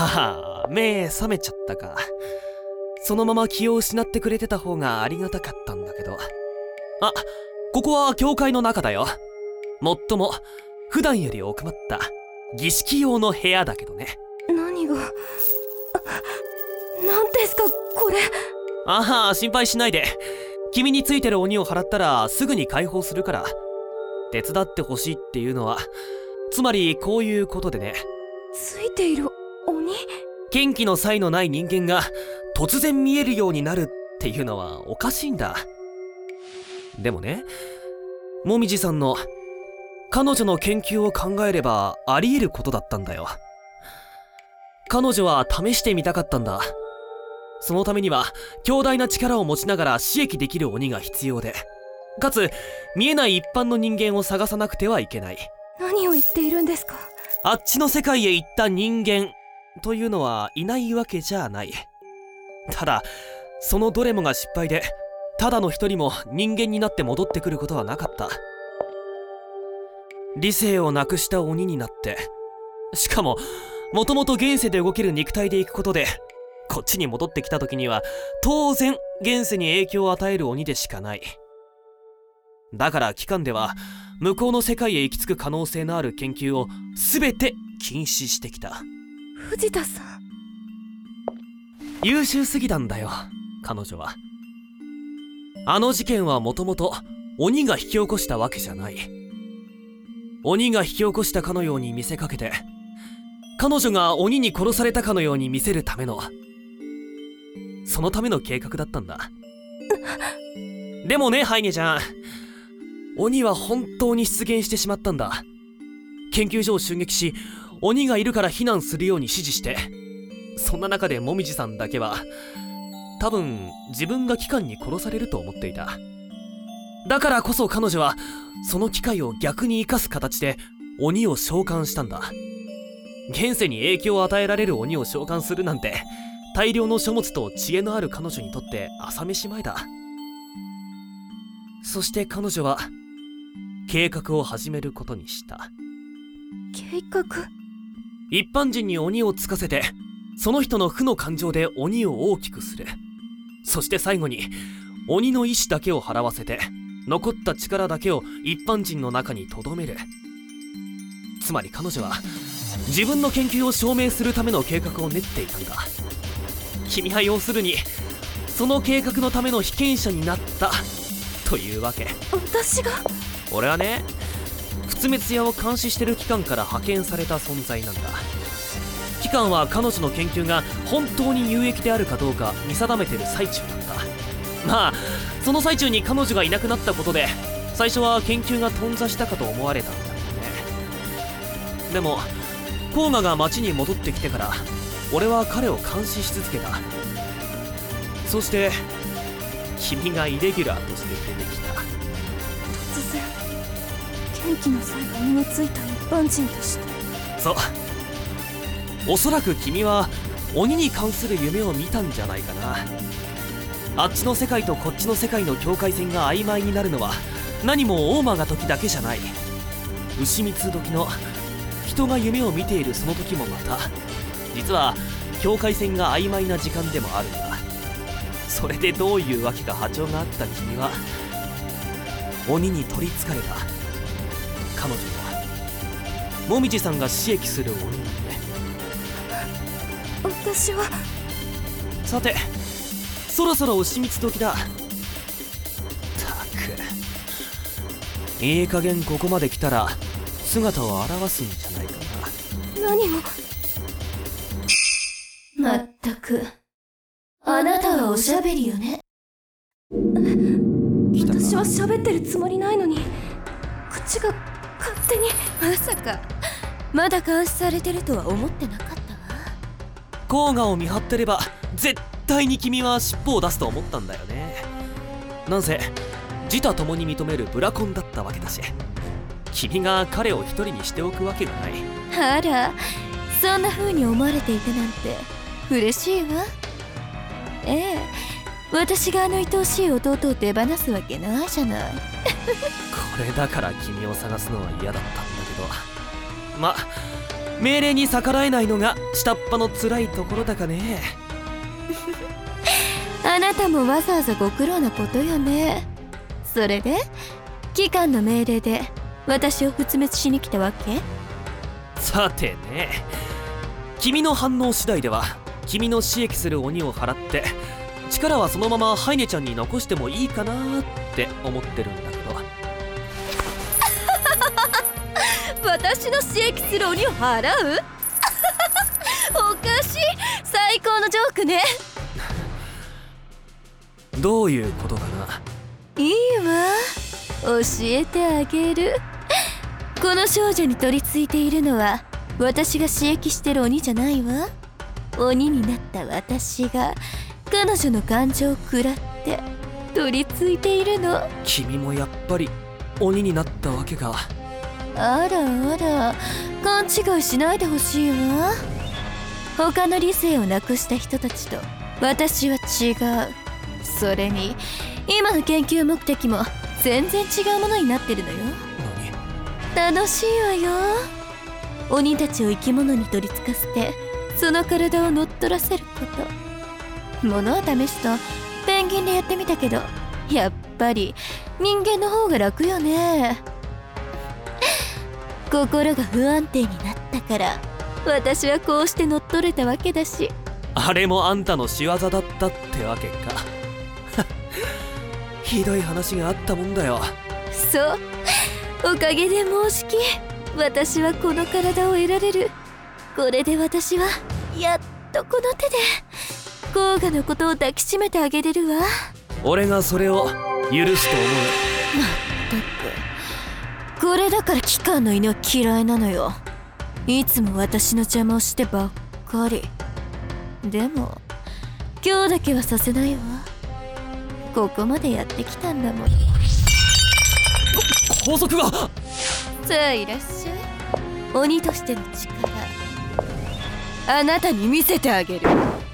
ああ、目覚めちゃったか。そのまま気を失ってくれてた方がありがたかったんだけど。あ、ここは教会の中だよ。もっとも普段より奥まった儀式用の部屋だけどね。 何が、何ですかこれ。 ああ、心配しないで。君についてる鬼を払ったらすぐに解放するから。手伝ってほしいっていうのは、つまりこういうことでね。 ついている鬼？ 元気の才のない人間が突然見えるようになるっていうのはおかしいんだ。でもね、もみじさんの彼女の研究を考えればあり得ることだったんだよ。彼女は試してみたかったんだ。そのためには強大な力を持ちながら刺激できる鬼が必要で、かつ見えない一般の人間を探さなくてはいけない。 何を言っているんですか？ あっちの世界へ行った人間というのはいないわけじゃない。ただそのどれもが失敗で、ただの一人も人間になって戻ってくることはなかった。理性をなくした鬼になって、しかももともと現世で動ける肉体で行くことで、こっちに戻ってきた時には当然現世に影響を与える鬼でしかない。だから機関では向こうの世界へ行き着く可能性のある研究を全て禁止してきた。 藤田さん、 優秀すぎたんだよ彼女は。あの事件はもともと鬼が引き起こしたわけじゃない。鬼が引き起こしたかのように見せかけて、彼女が鬼に殺されたかのように見せるための、そのための計画だったんだ。でもね、ハイネちゃん、鬼は本当に出現してしまったんだ。研究所を襲撃し、鬼がいるから避難するように指示して、そんな中でもみじさんだけは多分自分が機関に殺されると思っていた。だからこそ彼女はその機会を逆に生かす形で鬼を召喚したんだ。現世に影響を与えられる鬼を召喚するなんて、大量の書物と知恵のある彼女にとって朝飯前だ。そして彼女は計画を始めることにした。 計画？ 一般人に鬼をつかせて、その人の負の感情で鬼を大きくする。そして最後に鬼の意志だけを払わせて、残った力だけを一般人の中に留める。つまり彼女は自分の研究を証明するための計画を練っていたんだ。君は要するにその計画のための被験者になったというわけ。 私が？ 俺はね、仏滅屋を監視してる機関から派遣された存在なんだ。機関は彼女の研究が本当に有益であるかどうか見定めてる最中だった。まあその最中に彼女がいなくなったことで、最初は研究が頓挫したかと思われたんだけどね。でも甲賀が町に戻ってきてから、俺は彼を監視し続けた。そして君がイレギュラーとして出てきた。 突然元気の才が身についた一般人として。 そう、おそらく君は鬼に関する夢を見たんじゃないかな。あっちの世界とこっちの世界の境界線が曖昧になるのは何も大間が時だけじゃない。牛蜜時の人が夢を見ているその時もまた、実は境界線が曖昧な時間でもあるんだ。それでどういうわけか波長があった君は鬼に取りつかれた。彼女はもみじさんが刺激する鬼にね。 私は。 さて、そろそろ牛蜜時だ。たく、いい加減ここまで来たら姿を現すんじゃないかな。 何を。 まったく、あなたはおしゃべりよね。 私は喋ってるつもりないのに、口が勝手に。 まさかまだ監視されてるとは思ってなかったわ。 甲賀を見張ってれば絶対に君は尻尾を出すと思ったんだよね。なんせ自他共に認めるブラコンだったわけだし、君が彼を一人にしておくわけがない。 あら、そんな風に思われていたなんて嬉しいわ。ええ、私があの愛おしい弟を手放すわけないじゃない。 これだから君を探すのは嫌だったんだけど、ま、 命令に逆らえないのが下っ端の辛いところだかね。 あなたもわざわざご苦労なことよね。それで機関の命令で私を仏滅しに来たわけ？ さてね、君の反応次第では君の刺激する鬼を払って力はそのままハイネちゃんに残してもいいかなって思ってるんだけど。 私の刺激する鬼を払う？おかしい。最高のジョークね。 どういうことかな。 いいわ、教えてあげる。この少女に取り付いているのは私が刺激してる鬼じゃないわ。鬼になった私が彼女の感情を食らって取り付いているの。 君もやっぱり鬼になったわけか。 あらあら、勘違いしないでほしいわ。他の理性をなくした人たちと私は違う。それに今の研究目的も全然違うものになってるのよ。楽しいわよ。鬼たちを生き物に取り付かせてその体を乗っ取らせること。物は試すとペンギンでやってみたけど、やっぱり人間の方が楽よね。心が不安定になったから私はこうして乗っ取れたわけだし。 あれもあんたの仕業だったってわけか。ひどい話があったもんだよ。 そう、おかげでもうじき私はこの体を得られる。これで私はやっとこの手で甲賀のことを抱きしめてあげれるわ。 俺がそれを許すと思う。 まったく、これだから機関の犬は嫌いなのよ。いつも私の邪魔をしてばっかり。でも今日だけはさせないわ。ここまでやってきたんだもん。 法則が。 さあいらっしゃい。鬼としての力あなたに見せてあげる。